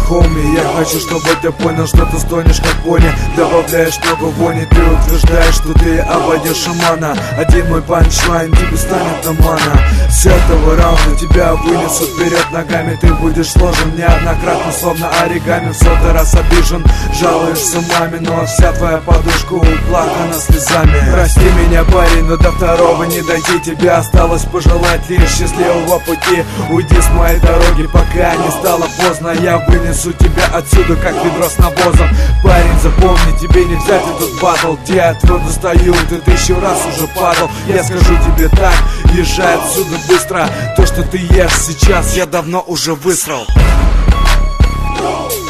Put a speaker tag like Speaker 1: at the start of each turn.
Speaker 1: хоуми, я хочу, чтобы ты понял, что ты стонешь как пони. Добавляешь много вони, ты утверждаешь, что ты обойдешь шамана. Один мой панчлайн тебе станет на мана. С этого раунда тебя вынесут вперед ногами. Ты будешь сложен неоднократно, словно оригами. В сотый раз обижен, жалуешься маме, но вся твоя подушка уплакана слезами. Прости меня, парень, но до второго не дойти. Тебе осталось пожелать лишь счастливого пути. Уйди с моей дороги, пока не стало поздно. Я вынесу тебя отсюда, как ведро с навозом. Парень, запомни, тебе не взять этот батл. Я твердо стою, ты 1000 раз уже падал. Я скажу тебе так, езжай отсюда быстро. То, что ты ешь сейчас, я давно уже высрал.